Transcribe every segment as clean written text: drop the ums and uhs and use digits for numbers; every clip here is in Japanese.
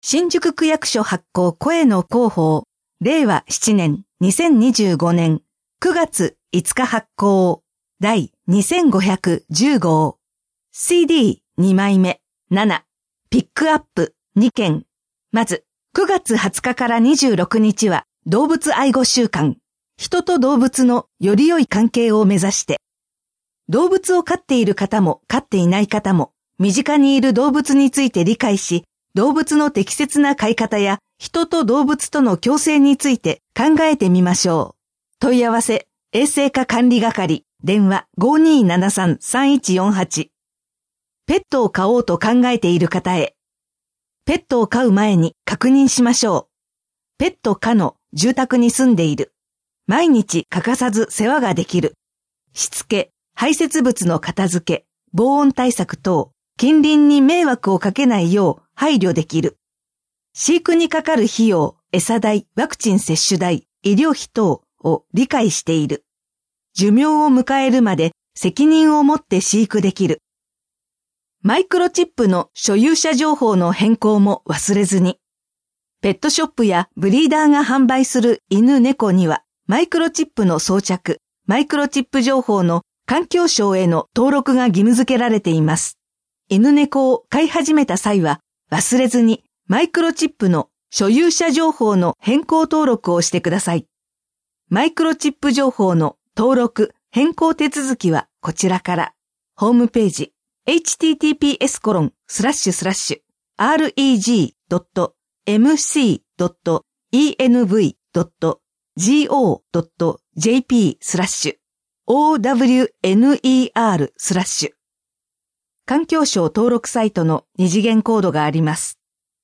新宿区役所発行声の広報、令和7年2025年9月5日発行、第2510号、CD2 枚目、7、ピックアップ2件。まず、9月20日から26日は動物愛護週間、人と動物のより良い関係を目指して、動物を飼っている方も飼っていない方も、身近にいる動物について理解し、動物の適切な飼い方や人と動物との共生について考えてみましょう。問い合わせ、衛生課管理係、電話 5273-3148。ペットを飼おうと考えている方へ。ペットを飼う前に確認しましょう。ペット可の住宅に住んでいる。毎日欠かさず世話ができる。しつけ、排泄物の片付け、防音対策等、近隣に迷惑をかけないよう配慮できる。飼育にかかる費用、餌代、ワクチン接種代、医療費等を理解している。寿命を迎えるまで責任を持って飼育できる。マイクロチップの所有者情報の変更も忘れずに。ペットショップやブリーダーが販売する犬猫にはマイクロチップの装着、マイクロチップ情報の環境省への登録が義務付けられています。犬猫を飼い始めた際は忘れずにマイクロチップの所有者情報の変更登録をしてください。マイクロチップ情報の登録、変更手続きはこちらから。ホームページ https://reg.mc.gov.jp/OWNER/ 環境省登録サイトの二次元コードがあります。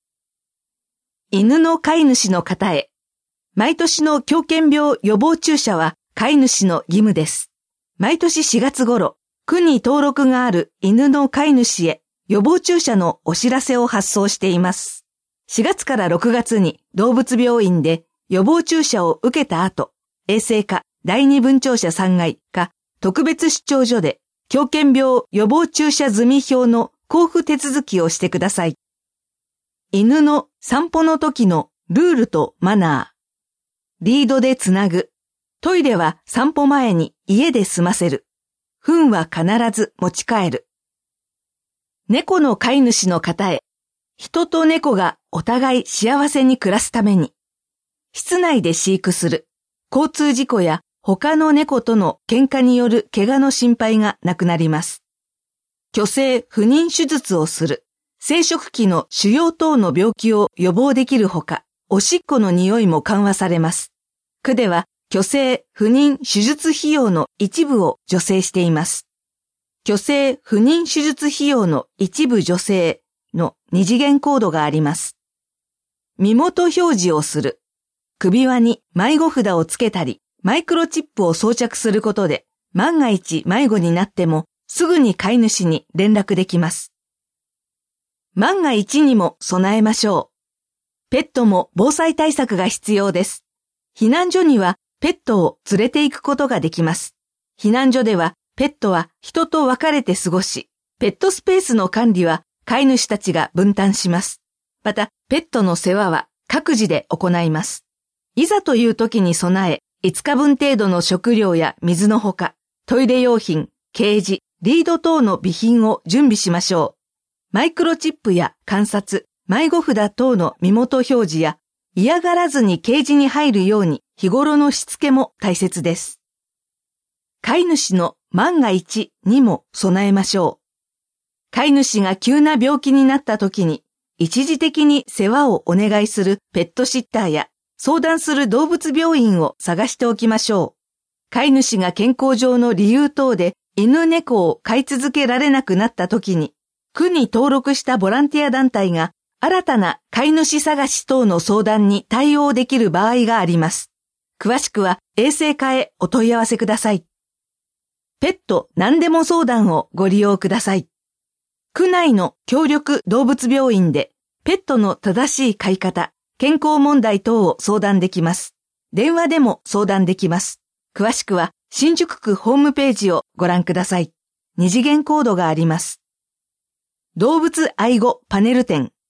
犬の飼い主の方へ。毎年の狂犬病予防注射は飼い主の義務です。毎年4月頃、区に登録がある犬の飼い主へ予防注射のお知らせを発送しています。4月から6月に動物病院で予防注射を受けた後、衛生課第二分庁舎3階か特別出張所で狂犬病予防注射済表の交付手続きをしてください。犬の散歩の時のルールとマナー。リードでつなぐ。トイレは散歩前に家で済ませる。糞は必ず持ち帰る。猫の飼い主の方へ。人と猫がお互い幸せに暮らすために。室内で飼育する。交通事故や他の猫との喧嘩による怪我の心配がなくなります。去勢不妊手術をする。生殖器の腫瘍等の病気を予防できるほか、おしっこの匂いも緩和されます。区では、去勢不妊手術費用の一部を助成しています。去勢不妊手術費用の一部助成の二次元コードがあります。身元表示をする。首輪に迷子札をつけたり、マイクロチップを装着することで、万が一迷子になってもすぐに飼い主に連絡できます。万が一にも備えましょう。ペットも防災対策が必要です。避難所にはペットを連れて行くことができます。避難所ではペットは人と分かれて過ごし、ペットスペースの管理は飼い主たちが分担します。また、ペットの世話は各自で行います。いざという時に備え、5日分程度の食料や水のほか、トイレ用品、ケージ、リード等の備品を準備しましょう。マイクロチップや観察、迷子札等の身元表示や、嫌がらずにケージに入るように日頃のしつけも大切です。飼い主の万が一にも備えましょう。飼い主が急な病気になった時に、一時的に世話をお願いするペットシッターや、相談する動物病院を探しておきましょう。飼い主が健康上の理由等で犬猫を飼い続けられなくなった時に、区に登録したボランティア団体が新たな飼い主探し等の相談に対応できる場合があります。詳しくは衛生課へお問い合わせください。ペット何でも相談をご利用ください。区内の協力動物病院でペットの正しい飼い方、健康問題等を相談できます。電話でも相談できます。詳しくは新宿区ホームページをご覧ください。二次元コードがあります。動物愛護パネル展。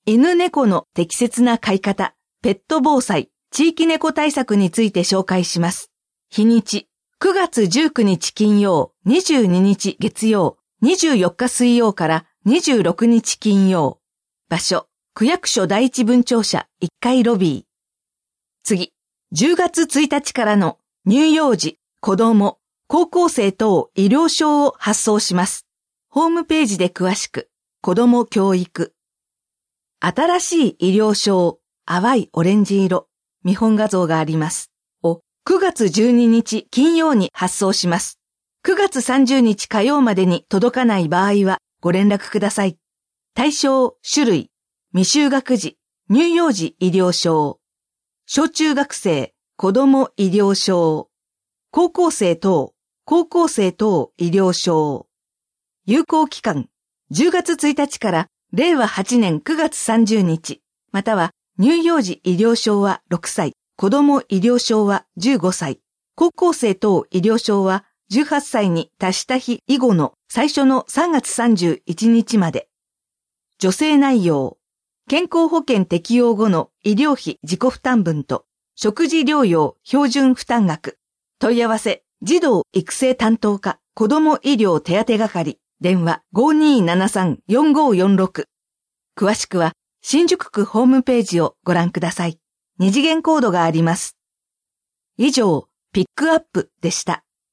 犬猫の適切な飼い方、ペット防災、地域猫対策について紹介します。日にち、9月19日金曜、22日月曜、24日水曜から26日金曜。場所、区役所第一分庁舎1階ロビー。次、10月1日からの乳幼児、子供、高校生等医療証を発送します。ホームページで詳しく、子供教育。新しい医療証、淡いオレンジ色、見本画像があります。を9月12日金曜に発送します。9月30日火曜までに届かない場合はご連絡ください。対象、種類、未就学児、乳幼児医療証、小中学生、子供医療証、高校生等医療証。有効期間、10月1日から令和8年9月30日、または乳幼児医療証は6歳、子供医療証は15歳、高校生等医療証は18歳に達した日以後の最初の3月31日まで。助成内容、健康保険適用後の医療費自己負担分と食事療養標準負担額。問い合わせ、児童育成担当課子ども医療手当係、電話 5273-4546。詳しくは新宿区ホームページをご覧ください。二次元コードがあります。以上、ピックアップでした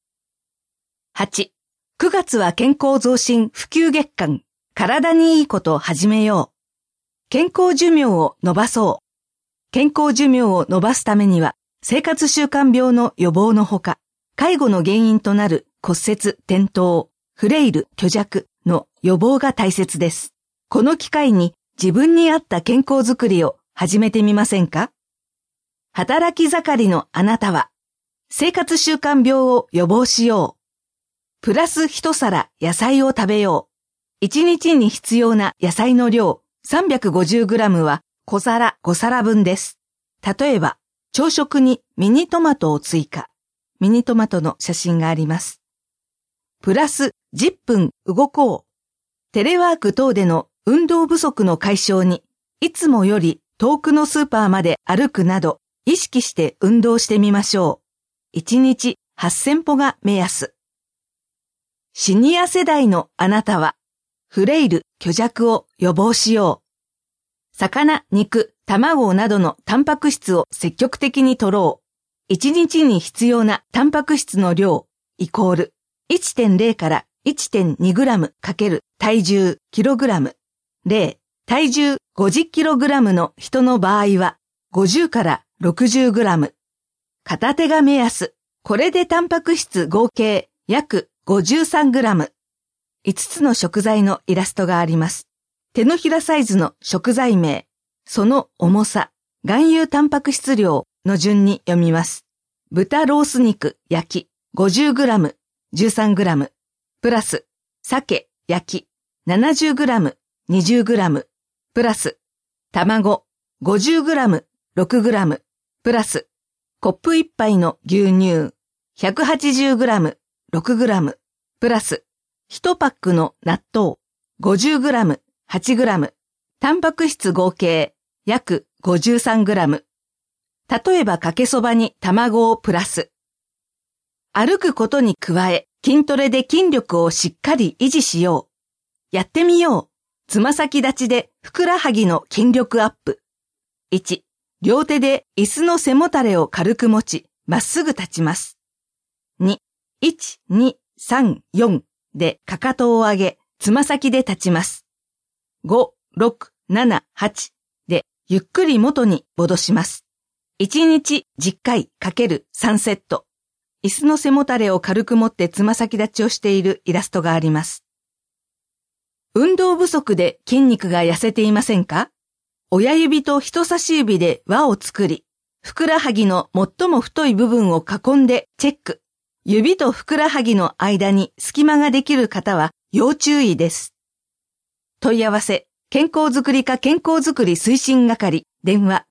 。8、9月は健康増進普及月間、体にいいことを始めよう。健康寿命を伸ばそう。健康寿命を伸ばすためには、生活習慣病の予防のほか、介護の原因となる骨折、転倒、フレイル、虚弱の予防が大切です。この機会に自分に合った健康づくりを始めてみませんか？働き盛りのあなたは、生活習慣病を予防しよう。プラス一皿野菜を食べよう。1日に必要な野菜の量 350g は小皿5皿分です。例えば、朝食にミニトマトを追加。ミニトマトの写真があります。プラス10分動こう。テレワーク等での運動不足の解消に、いつもより遠くのスーパーまで歩くなど、意識して運動してみましょう。1日8000歩が目安。シニア世代のあなたは、フレイル、虚弱を予防しよう。魚、肉、卵などのタンパク質を積極的に摂ろう。1日に必要なタンパク質の量、イコール 1.0 から 1.2 グラム×体重キログラム。0、体重50キログラムの人の場合は、50から60グラム。片手が目安。これでタンパク質合計約53グラム。5つの食材のイラストがあります。手のひらサイズの食材名、その重さ、含有タンパク質量の順に読みます。豚ロース肉焼き 50g、13g、プラス、鮭焼き 70g、20g、プラス、卵 50g、6g、プラス、コップ1杯の牛乳 180g、6g、プラス、1パックの納豆 50g、8g、タンパク質合計約 53g。例えばかけそばに卵をプラス。歩くことに加え、筋トレで筋力をしっかり維持しよう。やってみよう。つま先立ちでふくらはぎの筋力アップ。1、両手で椅子の背もたれを軽く持ち、まっすぐ立ちます。2、1、2、3、4でかかとを上げ、つま先で立ちます。5、6、7、8でゆっくり元に戻します。1日10回×3セット。椅子の背もたれを軽く持ってつま先立ちをしているイラストがあります。運動不足で筋肉が痩せていませんか？親指と人差し指で輪を作り、ふくらはぎの最も太い部分を囲んでチェック。指とふくらはぎの間に隙間ができる方は要注意です。問い合わせ、健康づくり課健康づくり推進係、電話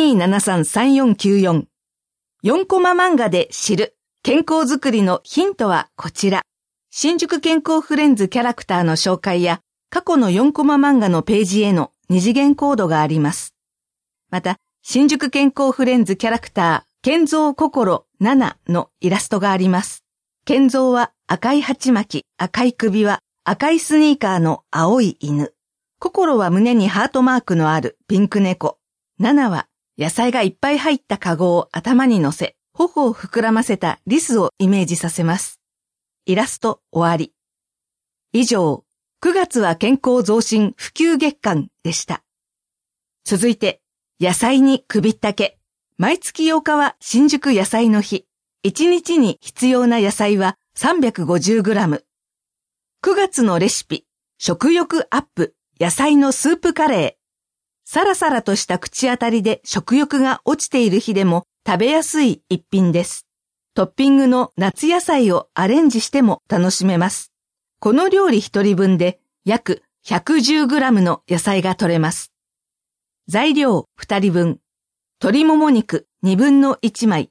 5273-3494。4コマ漫画で知る健康づくりのヒントはこちら。新宿健康フレンズキャラクターの紹介や過去の4コマ漫画のページへの二次元コードがあります。また、新宿健康フレンズキャラクター、健三心7のイラストがあります。健三は赤い鉢巻き、赤い首輪、赤いスニーカーの青い犬。心は胸にハートマークのあるピンク猫。7は野菜がいっぱい入ったカゴを頭に乗せ、頬を膨らませたリスをイメージさせます。イラスト終わり。以上、9月は健康増進普及月間でした。続いて、野菜に首ったけ。毎月8日は新宿野菜の日。1日に必要な野菜は 350g。9月のレシピ、食欲アップ、野菜のスープカレー。サラサラとした口当たりで食欲が落ちている日でも食べやすい一品です。トッピングの夏野菜をアレンジしても楽しめます。この料理1人分で約 110g の野菜が取れます。材料2人分。鶏もも肉2分の1枚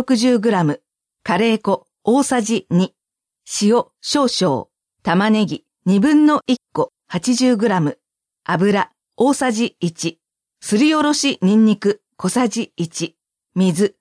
160g。カレー粉大さじ2。塩少々。玉ねぎ2分の1個 80g。油大さじ1。すりおろしニンニク小さじ1。水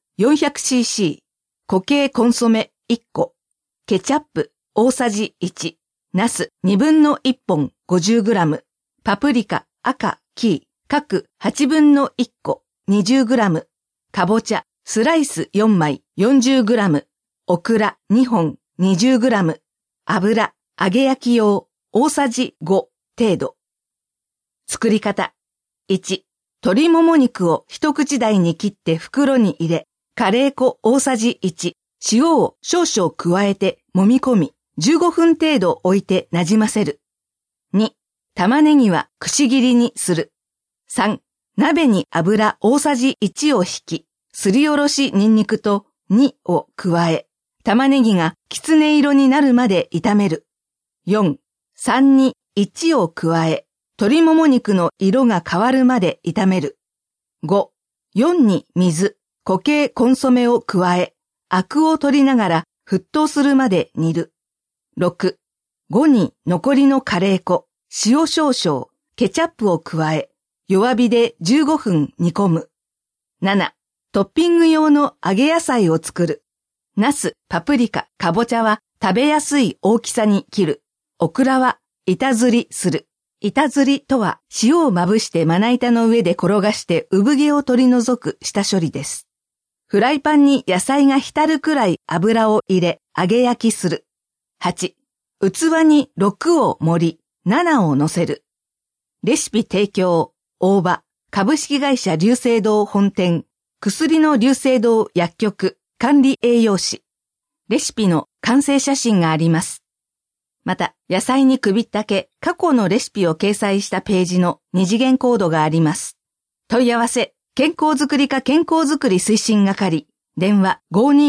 400cc。固形コンソメ1個。ケチャップ大さじ1。ナス2分の1本 50g。パプリカ赤、黄、各8分の1個 20g。かぼちゃスライス4枚 40g。オクラ2本 20g。油揚げ焼き用大さじ5程度。作り方。1、鶏もも肉を一口大に切って袋に入れ、カレー粉大さじ1、塩を少々加えて揉み込み、15分程度置いて馴染ませる。2、玉ねぎはくし切りにする。3、鍋に油大さじ1を引き、すりおろしニンニクと2を加え、玉ねぎがきつね色になるまで炒める。4、3に1を加え、鶏もも肉の色が変わるまで炒める。5、4に水、固形コンソメを加え、アクを取りながら沸騰するまで煮る。6、5に残りのカレー粉、塩少々、ケチャップを加え、弱火で15分煮込む。7、トッピング用の揚げ野菜を作る。ナス、パプリカ、かぼちゃは食べやすい大きさに切る。オクラは板ずりする。板ずりとは塩をまぶしてまな板の上で転がして産毛を取り除く下処理です。フライパンに野菜が浸るくらい油を入れ揚げ焼きする。8、器に6を盛り7を乗せる。レシピ提供、大場、株式会社龍星堂本店、薬の龍星堂薬局、管理栄養士。レシピの完成写真があります。また、野菜に首ったけ過去のレシピを掲載したページの二次元コードがあります。問い合わせ、健康づくり課健康づくり推進係、電話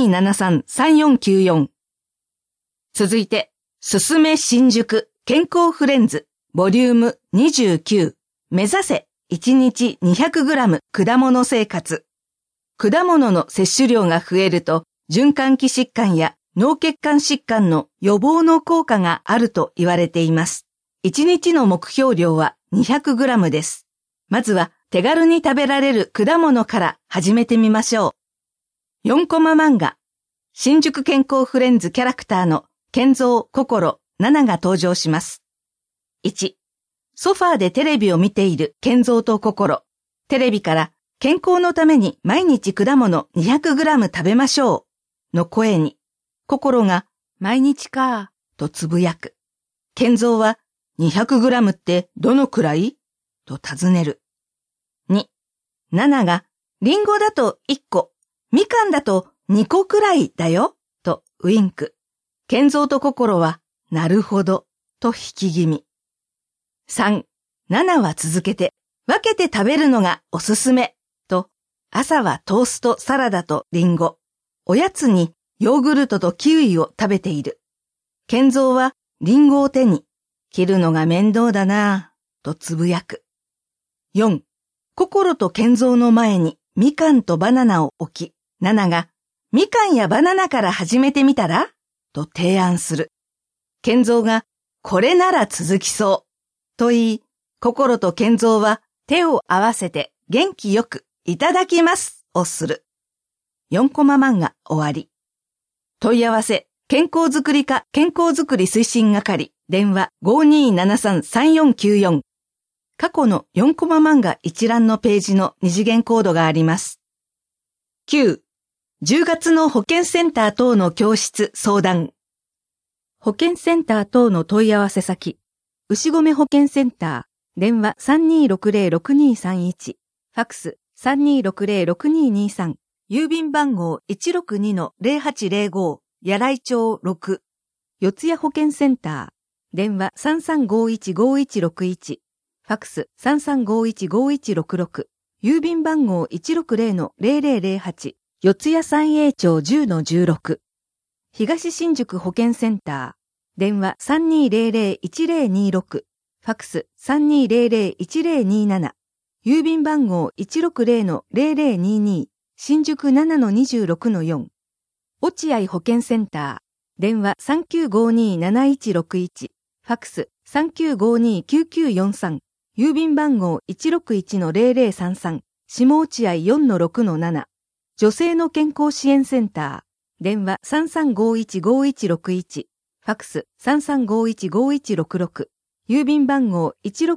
5273-3494。続いて、すすめ新宿健康フレンズ、ボリューム29、目指せ1日 200g 果物生活。果物の摂取量が増えると、循環器疾患や脳血管疾患の予防の効果があると言われています。1日の目標量は 200g です。まずは手軽に食べられる果物から始めてみましょう。4コマ漫画。新宿健康フレンズキャラクターの健三心7が登場します。1、ソファーでテレビを見ている健三と心。テレビから健康のために毎日果物 200g 食べましょうの声に、心が毎日かとつぶやく。健三は 200g ってどのくらいと尋ねる。2、7がリンゴだと1個、みかんだと2個くらいだよとウインク。健三と心はなるほどと引き気味。3、7は続けて分けて食べるのがおすすめと朝はトーストサラダとリンゴ、おやつにヨーグルトとキウイを食べている。健三はリンゴを手に、切るのが面倒だなぁ、とつぶやく。4、心と健三の前にみかんとバナナを置き、7が、みかんやバナナから始めてみたらと提案する。健三が、これなら続きそう。と言い、心と健三は手を合わせて元気よくいただきますをする。4コマ漫画終わり。問い合わせ、健康づくり課健康づくり推進係、電話 5273-3494。過去の4コマ漫画一覧のページの二次元コードがあります。9、10月の保健センター等の教室相談。保健センター等の問い合わせ先、牛込保健センター、電話 3260-6231、ファックス 3260-6223、郵便番号 162-0805、柳井町6、四谷保健センター、電話 3351-5161、ファックス 3351-5166、郵便番号 160-0008、四谷三栄町 10-16、東新宿保健センター、電話 3200-1026、ファックス 3200-1027、郵便番号 160-0022、新宿 7-26-4、落合保健センター、電話 3952-7161、ファックス 3952-9943、郵便番号 161-0033、下落合 4-6-7、女性の健康支援センター、電話 3351-5161、ファックス 3351-5166、郵便番号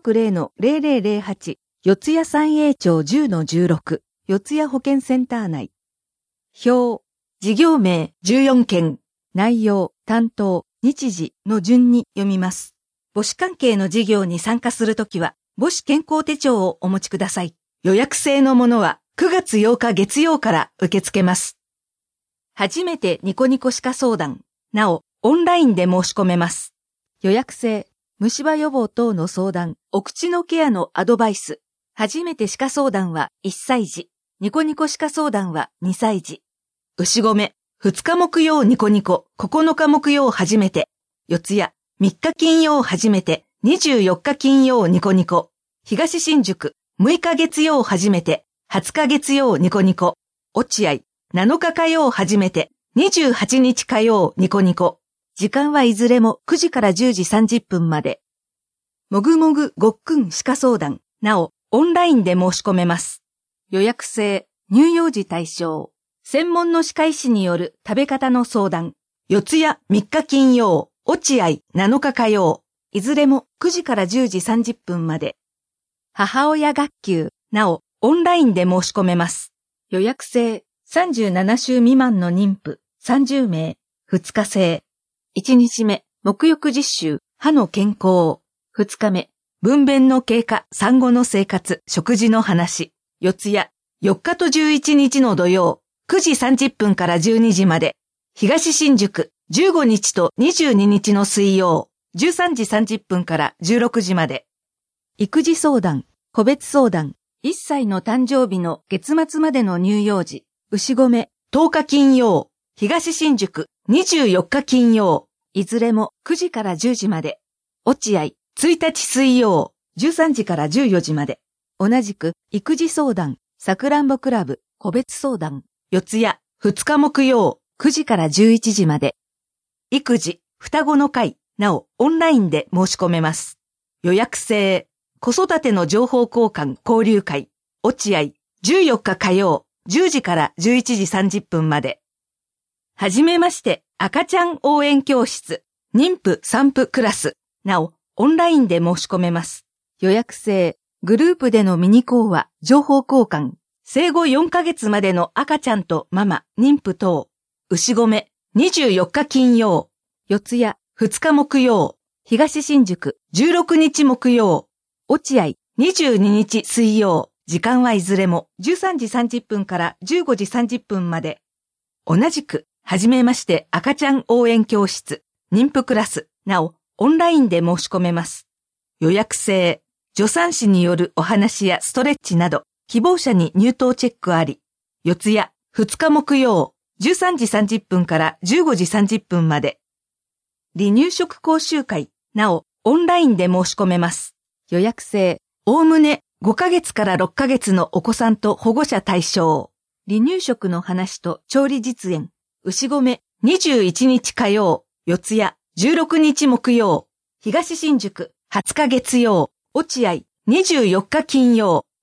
160-0008、四谷三栄町 10-16、四谷保健センター内。表、事業名14件、内容、担当、日時の順に読みます。母子関係の事業に参加するときは、母子健康手帳をお持ちください。予約制のものは9月8日月曜から受け付けます。初めてニコニコ歯科相談、なお、オンラインで申し込めます。予約制、虫歯予防等の相談、お口のケアのアドバイス。初めて歯科相談は1歳児、ニコニコ歯科相談は2歳児。牛込、2日木曜ニコニコ、9日木曜初めて。四谷、3日金曜初めて、24日金曜ニコニコ。東新宿、6日月曜初めて、20日月曜ニコニコ。落合、7日火曜初めて、28日火曜ニコニコ。時間はいずれも9時から10時30分まで。もぐもぐごっくん歯科相談、なお、オンラインで申し込めます。予約制、乳幼児対象。専門の歯科医師による食べ方の相談。四谷3日金曜、落合7日火曜。いずれも9時から10時30分まで。母親学級、なお、オンラインで申し込めます。予約制、37週未満の妊婦、30名、2日制。1日目、沐浴実習、歯の健康。2日目、分娩の経過、産後の生活、食事の話。四谷、4日と11日の土曜、9時30分から12時まで。東新宿、15日と22日の水曜、13時30分から16時まで。育児相談、個別相談、1歳の誕生日の月末までの乳幼児、牛込、10日金曜、東新宿、24日金曜、いずれも9時から10時まで。落合、1日水曜、13時から14時まで。同じく、育児相談、さくらんぼクラブ、個別相談、四谷、2日木曜、9時から11時まで。育児、双子の会、なお、オンラインで申し込めます。予約制、子育ての情報交換交流会、落合、14日火曜、10時から11時30分まで。はじめまして、赤ちゃん応援教室、妊婦産婦クラス、なお、オンラインで申し込めます。予約制、グループでのミニ講話、情報交換、生後4ヶ月までの赤ちゃんとママ、妊婦等、牛込、24日金曜、四谷、2日木曜、東新宿、16日木曜、落合、22日水曜、時間はいずれも13時30分から15時30分まで。同じく、はじめまして赤ちゃん応援教室、妊婦クラス、なお、オンラインで申し込めます。予約制、助産師によるお話やストレッチなど、希望者に入湯チェックあり。四谷、2日木曜、13時30分から15時30分まで。離乳食講習会、なお、オンラインで申し込めます。予約制、おおむね5ヶ月から6ヶ月のお子さんと保護者対象。離乳食の話と調理実演。牛込、21日火曜、四谷、16日木曜、東新宿、20日月曜、落合、24日金曜、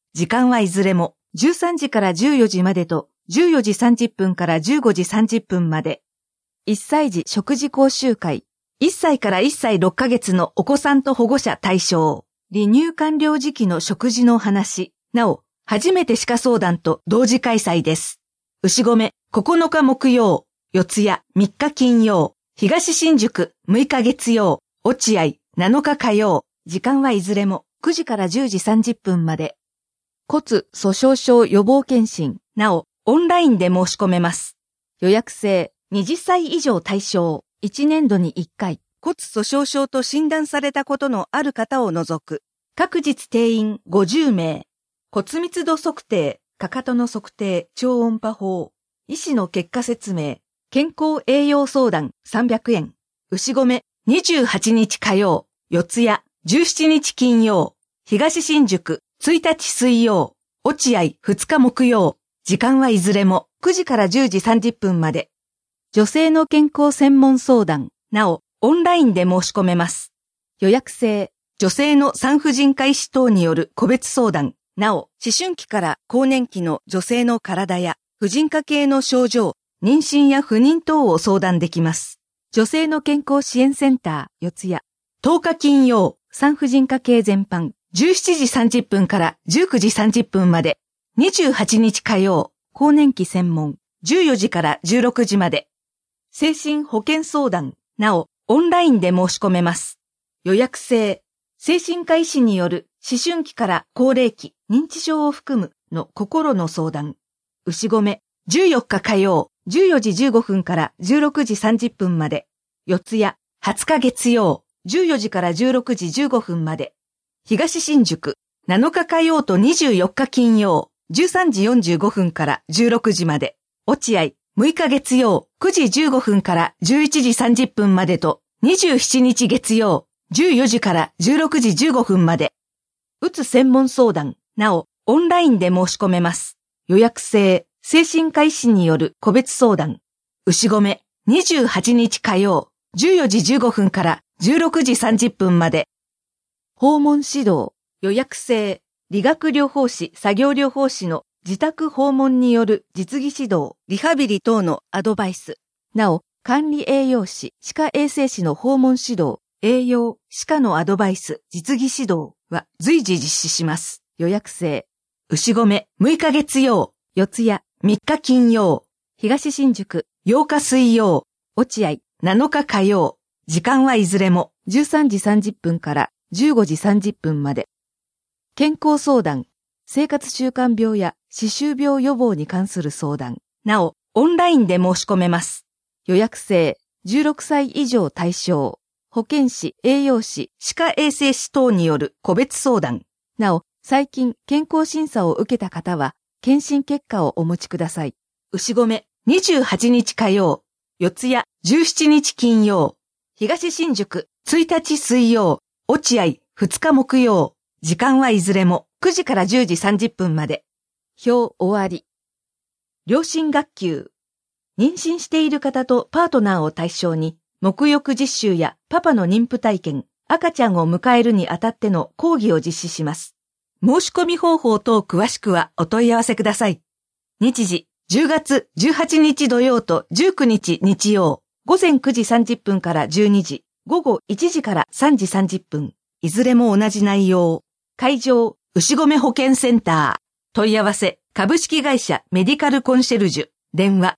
時間はいずれも13時から14時までと14時30分から15時30分まで。1歳児食事講習会。1歳から1歳6ヶ月のお子さんと保護者対象。離乳完了時期の食事の話。なお、初めて歯科相談と同時開催です。牛込9日木曜、四谷3日金曜、東新宿6日月曜、落合7日火曜。時間はいずれも9時から10時30分まで。骨粗鬆症予防検診。なお、オンラインで申し込めます。予約制、20歳以上対象、1年度に1回、骨粗鬆症と診断されたことのある方を除く、各日定員50名、骨密度測定、かかとの測定、超音波法、医師の結果説明、健康栄養相談300円、牛込28日火曜、四谷17日金曜、東新宿1日水曜、落合2日木曜、時間はいずれも9時から10時30分まで。女性の健康専門相談、なお、オンラインで申し込めます。予約制、女性の産婦人科医師等による個別相談、なお、思春期から更年期の女性の体や婦人科系の症状、妊娠や不妊等を相談できます。女性の健康支援センター、四谷。10日金曜、産婦人科系全般、17時30分から19時30分まで。28日火曜、更年期専門、14時から16時まで。精神保健相談、なお、オンラインで申し込めます。予約制、精神科医師による思春期から高齢期、認知症を含むの心の相談。牛込、14日火曜、14時15分から16時30分まで。四谷、20日月曜、14時から16時15分まで。東新宿、7日火曜と24日金曜、13時45分から16時まで。落合、6日月曜、9時15分から11時30分までと、27日月曜、14時から16時15分まで。うつ専門相談、なお、オンラインで申し込めます。予約制、精神科医師による個別相談。牛込、28日火曜、14時15分から16時30分まで。訪問指導、予約制、理学療法士、作業療法士の自宅訪問による実技指導、リハビリ等のアドバイス。なお、管理栄養士、歯科衛生士の訪問指導、栄養、歯科のアドバイス、実技指導は随時実施します。予約制。牛込、6日月曜、四谷、3日金曜、東新宿、8日水曜、落合、7日火曜。時間はいずれも13時30分から15時30分まで。健康相談、生活習慣病や歯周病予防に関する相談。なお、オンラインで申し込めます。予約制、16歳以上対象。保健師、栄養士、歯科衛生士等による個別相談。なお、最近健康審査を受けた方は、検診結果をお持ちください。牛込、28日火曜。四谷、17日金曜。東新宿、1日水曜。落合、2日木曜。時間はいずれも9時から10時30分まで。表終わり。両親学級。妊娠している方とパートナーを対象に、沐浴実習やパパの妊婦体験、赤ちゃんを迎えるにあたっての講義を実施します。申し込み方法等詳しくはお問い合わせください。日時、10月18日土曜と19日日曜、午前9時30分から12時、午後1時から3時30分、いずれも同じ内容。会場、牛込保健センター。問い合わせ、株式会社メディカルコンシェルジュ。電話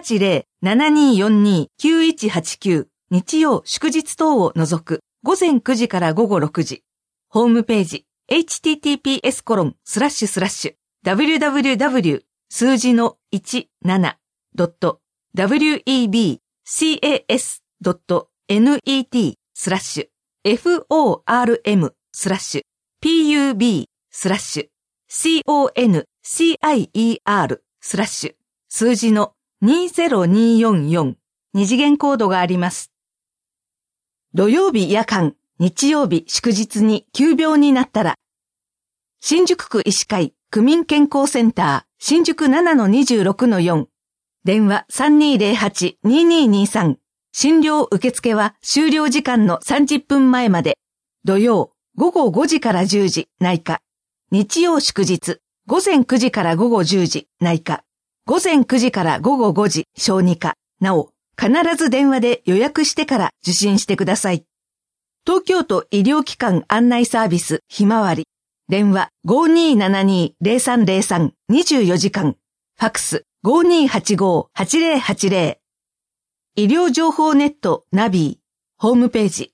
080-7242-9189。日曜祝日等を除く。午前9時から午後6時。ホームページ、https://www 数字の 17.web.cas.net/pub/CONCIER/ 数字の20244二次元コードがあります。土曜日夜間、日曜日祝日に急病になったら、新宿区医師会区民健康センター新宿 7-26-4 電話 3208-2223 診療受付は終了時間の30分前まで土曜午後5時から10時内科日曜祝日、午前9時から午後10時、内科。午前9時から午後5時、小児科。なお、必ず電話で予約してから受診してください。東京都医療機関案内サービスひまわり。電話 5272-0303 24時間。ファックス 5285-8080。医療情報ネットナビー。ホームページ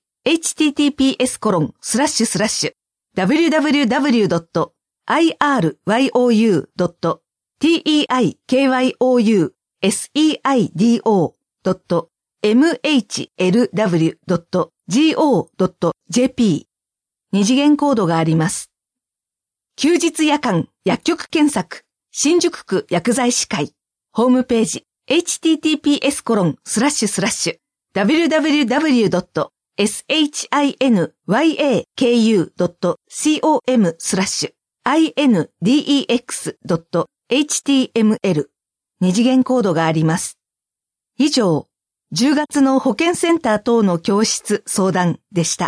https://www.iryou.teikyouseido.mhlw.go.jp 二次元コードがあります。休日夜間薬局検索新宿区薬剤師会ホームページ https://www.shinyaku.index.html 二次元コードがあります。以上、10月の保健センター等の教室相談でした。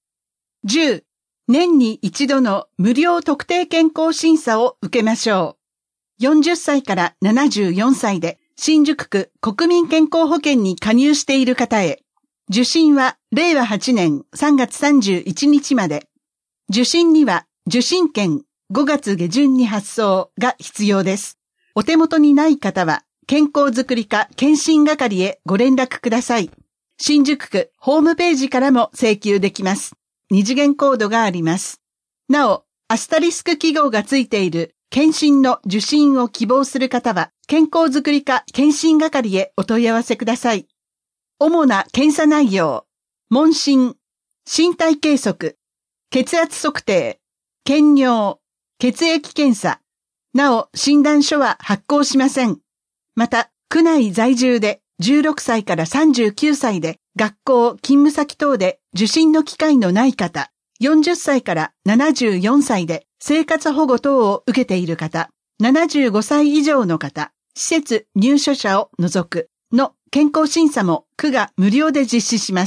10、年に一度の無料特定健康審査を受けましょう。40歳から74歳で新宿区国民健康保険に加入している方へ。受診は令和8年3月31日まで。受診には受診券5月下旬に発送が必要です。お手元にない方は健康づくり課検診係へご連絡ください。新宿区ホームページからも請求できます。二次元コードがあります。なお、アスタリスク記号がついている検診の受診を希望する方は、健康づくり課検診係へお問い合わせください。主な検査内容、問診、身体計測、血圧測定、検尿、血液検査。なお、診断書は発行しません。また、区内在住で16歳から39歳で学校、勤務先等で受診の機会のない方、40歳から74歳で生活保護等を受けている方、75歳以上の方、施設入所者を除くの健康審査も区が無料で実施します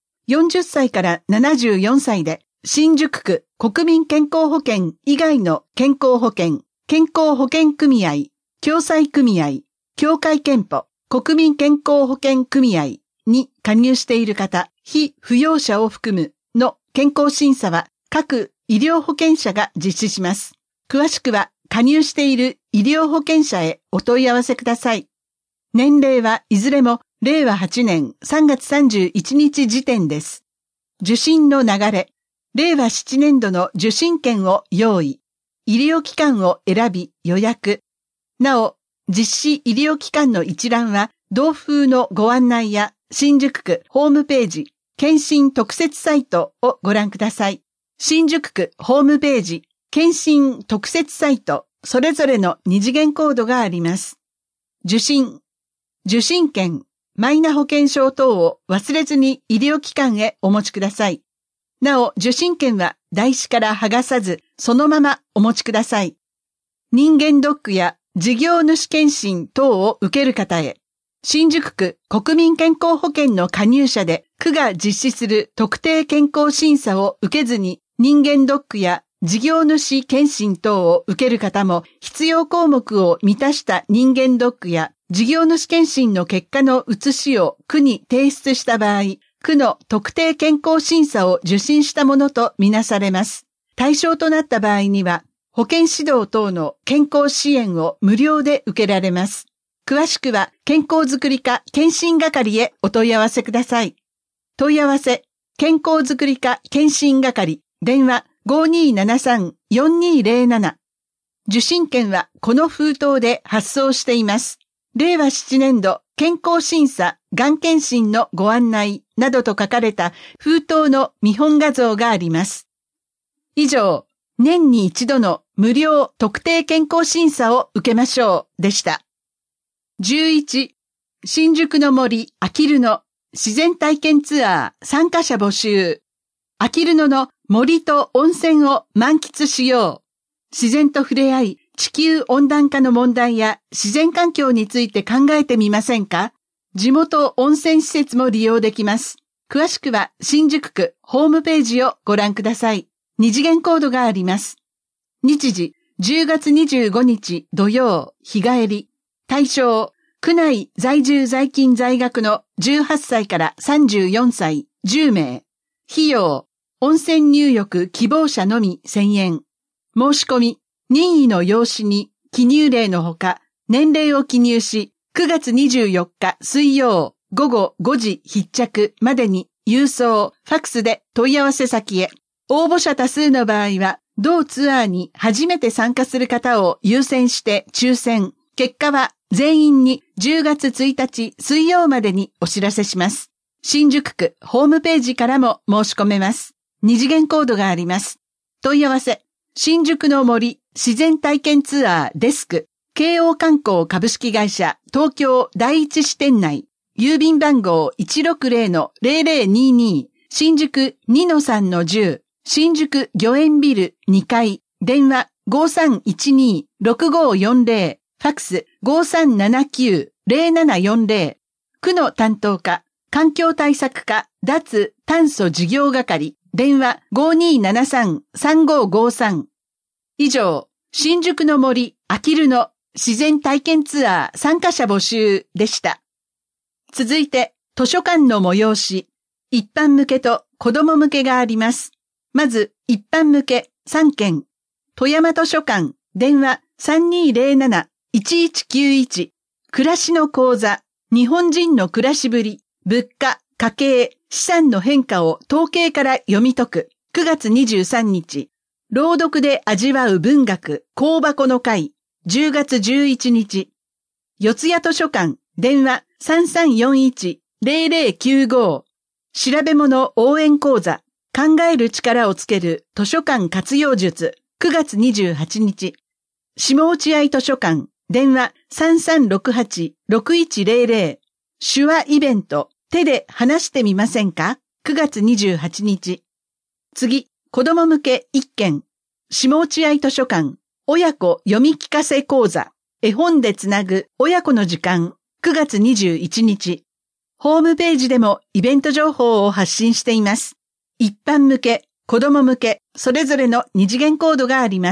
。40歳から74歳で新宿区国民健康保険以外の健康保険、健康保険組合、共済組合、協会憲法、国民健康保険組合に加入している方、非扶養者を含むの健康審査は各医療保険者が実施します。詳しくは加入している医療保険者へお問い合わせください。年齢はいずれも令和8年3月31日時点です。受診の流れ、令和7年度の受診券を用意、医療機関を選び予約。なお、実施医療機関の一覧は同封のご案内や新宿区ホームページ、検診特設サイトをご覧ください。新宿区ホームページ、検診特設サイト、それぞれの二次元コードがあります。受診券、マイナ保険証等を忘れずに医療機関へお持ちください。なお、受診券は台紙から剥がさず、そのままお持ちください。人間ドックや事業主検診等を受ける方へ。新宿区国民健康保険の加入者で区が実施する特定健康審査を受けずに人間ドックや事業主検診等を受ける方も必要項目を満たした人間ドックや事業主検診の結果の写しを区に提出した場合、区の特定健康審査を受診したものとみなされます。対象となった場合には保健指導等の健康支援を無料で受けられます。詳しくは健康づくり課検診係へお問い合わせください。問い合わせ、健康づくり課検診係、電話 5273-4207。受診券はこの封筒で発送しています。令和7年度健康審査、がん検診のご案内などと書かれた封筒の見本画像があります。以上、年に一度の無料特定健康審査を受けましょうでした。11、新宿の森あきる野自然体験ツアー参加者募集。あきる野の森と温泉を満喫しよう。自然と触れ合い、地球温暖化の問題や自然環境について考えてみませんか？地元温泉施設も利用できます。詳しくは新宿区ホームページをご覧ください。二次元コードがあります。 日時、10月25日土曜、日帰り。対象、区内在住在勤在学の18歳から34歳10名。費用、温泉入浴希望者のみ1000円。申し込み、任意の用紙に記入例のほか、年齢を記入し、9月24日水曜午後5時必着までに郵送、ファックスで問い合わせ先へ。応募者多数の場合は、同ツアーに初めて参加する方を優先して抽選。結果は全員に10月1日水曜までにお知らせします。新宿区ホームページからも申し込めます。2次元コードがあります。問い合わせ、新宿の森自然体験ツアーデスク、京王観光株式会社東京第一支店内、郵便番号 160-0022 新宿 2-3-10 新宿御苑ビル2階電話 5312-6540 ファックス 5379-0740 区の担当課環境対策課脱炭素事業係電話 5273-3553 以上、新宿の森あきるの自然体験ツアー参加者募集でした。続いて、図書館の催し、一般向けと子供向けがあります。まず、一般向け3件。富山図書館、電話 3207-1191。暮らしの講座、日本人の暮らしぶり、物価、家計、資産の変化を統計から読み解く。9月23日。朗読で味わう文学、香箱の会。10月11日。四谷図書館、電話 3341-0095。調べ物応援講座、考える力をつける図書館活用術。9月28日。下落合図書館、電話 3368-6100。手話イベント、手で話してみませんか ?9 月28日。次、子供向け1件。下落合図書館、親子読み聞かせ講座。絵本でつなぐ親子の時間。9月21日。ホームページでもイベント情報を発信しています。一般向け、子供向け、それぞれの二次元コードがあります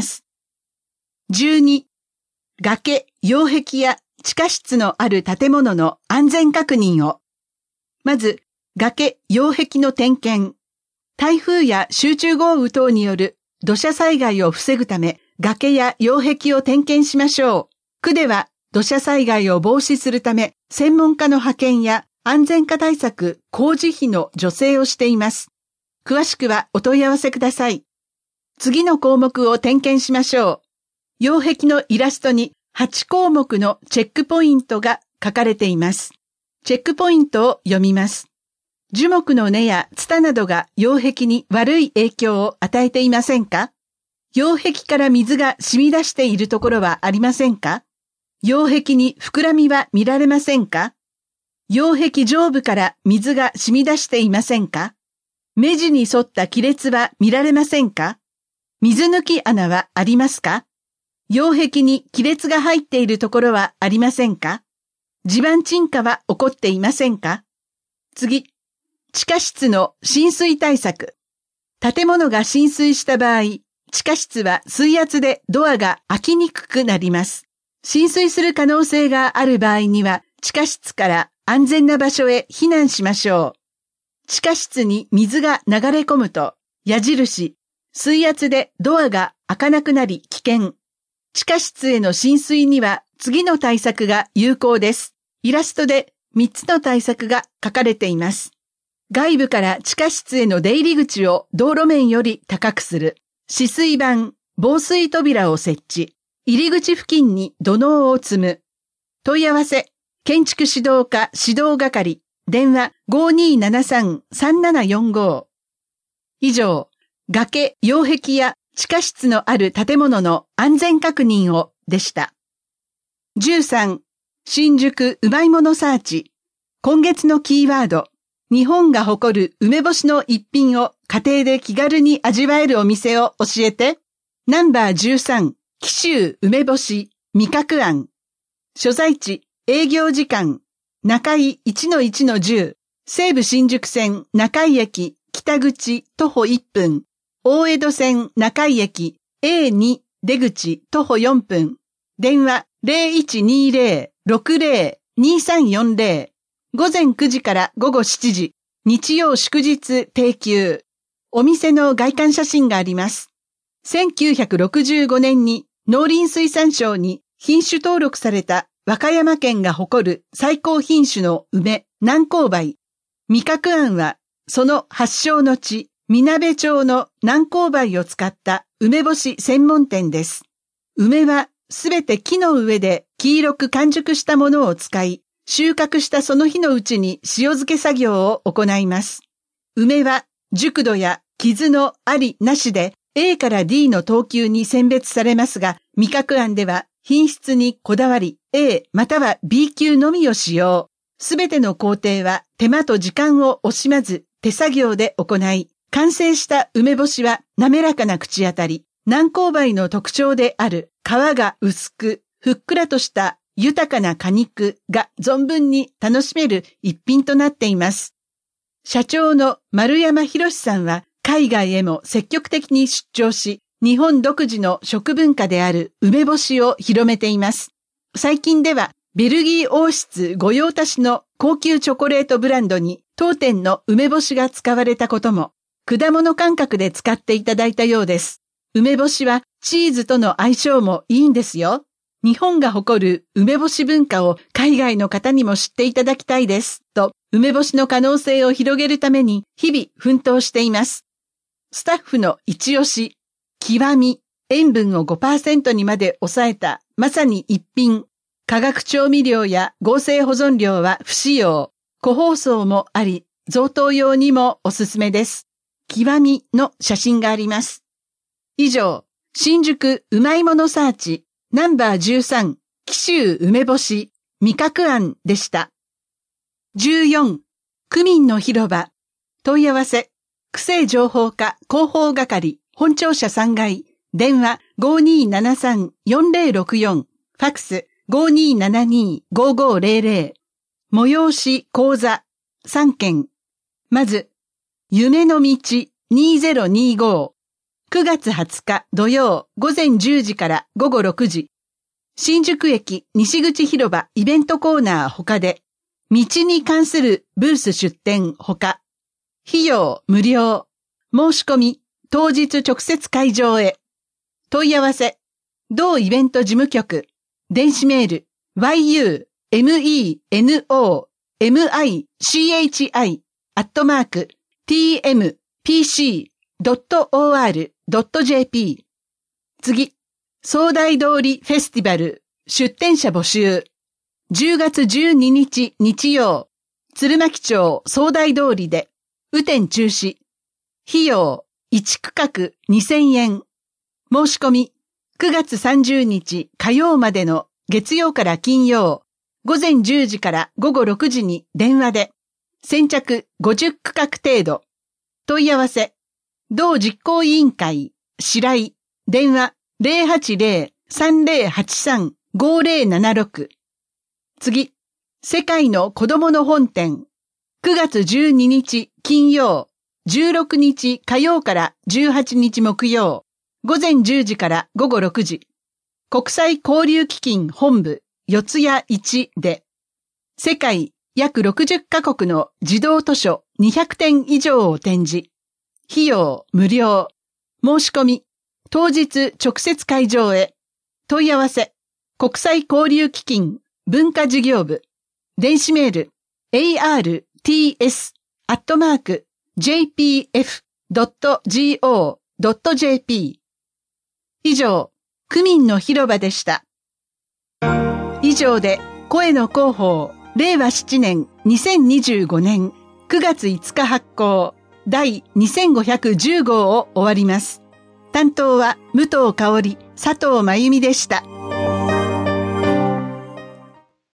。12、崖、擁壁や地下室のある建物の安全確認を。まず、崖、擁壁の点検。台風や集中豪雨等による土砂災害を防ぐため、崖や擁壁を点検しましょう。区では土砂災害を防止するため、専門家の派遣や安全化対策、工事費の助成をしています。詳しくはお問い合わせください。次の項目を点検しましょう。擁壁のイラストに8項目のチェックポイントが書かれています。チェックポイントを読みます。樹木の根やツタなどが擁壁に悪い影響を与えていませんか？擁壁から水が染み出しているところはありませんか？擁壁に膨らみは見られませんか？擁壁上部から水が染み出していませんか？目地に沿った亀裂は見られませんか？水抜き穴はありますか？擁壁に亀裂が入っているところはありませんか？地盤沈下は起こっていませんか？次、地下室の浸水対策。建物が浸水した場合、地下室は水圧でドアが開きにくくなります。浸水する可能性がある場合には、地下室から安全な場所へ避難しましょう。地下室に水が流れ込むと、矢印、水圧でドアが開かなくなり危険。地下室への浸水には次の対策が有効です。イラストで3つの対策が書かれています。外部から地下室への出入り口を道路面より高くする。止水板、防水扉を設置。入り口付近に土のうを積む。問い合わせ、建築指導課指導係、電話 5273-3745。以上、崖、擁壁や地下室のある建物の安全確認をでした。13、新宿うまいものサーチ。今月のキーワード。日本が誇る梅干しの一品を家庭で気軽に味わえるお店を教えて。ナンバー13、紀州梅干し味覚庵。所在地、営業時間、中井 1-1-10、西武新宿線中井駅北口徒歩1分、大江戸線中井駅 A2 出口徒歩4分。電話0120-60-2340。午前9時から午後7時。日曜祝日定休。お店の外観写真があります。1965年に農林水産省に品種登録された和歌山県が誇る最高品種の梅、南高梅。味覚庵はその発祥の地、みなべ町の南高梅を使った梅干し専門店です。梅はすべて木の上で黄色く完熟したものを使い、収穫したその日のうちに塩漬け作業を行います。梅は熟度や傷のありなしで A から D の等級に選別されますが、味覚庵では品質にこだわり A または B 級のみを使用。すべての工程は手間と時間を惜しまず手作業で行い、完成した梅干しは滑らかな口当たり、南高梅の特徴である皮が薄く、ふっくらとした豊かな果肉が存分に楽しめる一品となっています。社長の丸山博さんは海外へも積極的に出張し、日本独自の食文化である梅干しを広めています。最近ではベルギー王室御用達の高級チョコレートブランドに当店の梅干しが使われたことも、果物感覚で使っていただいたようです。梅干しはチーズとの相性もいいんですよ。日本が誇る梅干し文化を海外の方にも知っていただきたいです。と、梅干しの可能性を広げるために日々奮闘しています。スタッフの一押し、極み、塩分を 5% にまで抑えたまさに一品。化学調味料や合成保存料は不使用。個包装もあり、贈答用にもおすすめです。極みの写真があります。以上、新宿うまいものサーチナンバー13紀州梅干し味覚庵でした。14、区民の広場。問い合わせ、区政情報課広報係本庁舎3階、電話 5273-4064、ファクス 5272-5500、催し講座3件。まず、夢の道2025。9月20日土曜午前10時から午後6時。新宿駅西口広場イベントコーナー他で、道に関するブース出展他。費用無料。申し込み当日直接会場へ。問い合わせ、同イベント事務局、電子メール、yumenochi@tmpc.or.jp。次、総大通りフェスティバル、出展者募集。10月12日日曜、鶴巻町総大通りで、雨天中止。費用、1区画2000円。申し込み、9月30日火曜までの月曜から金曜、午前10時から午後6時に電話で、先着50区画程度。問い合わせ、同実行委員会、白井、電話 080-3083-5076。次、世界の子供の本店、9月12日金曜、16日火曜から18日木曜、午前10時から午後6時、国際交流基金本部四谷1で、世界約60カ国の児童図書200点以上を展示。費用無料。申し込み、当日直接会場へ。問い合わせ、国際交流基金文化事業部。電子メール、arts@jpf.go.jp。以上、区民の広場でした。以上で、声の広報、令和7年2025年9月5日発行、第2510号を終わります。担当は武藤香織、佐藤真由美でした。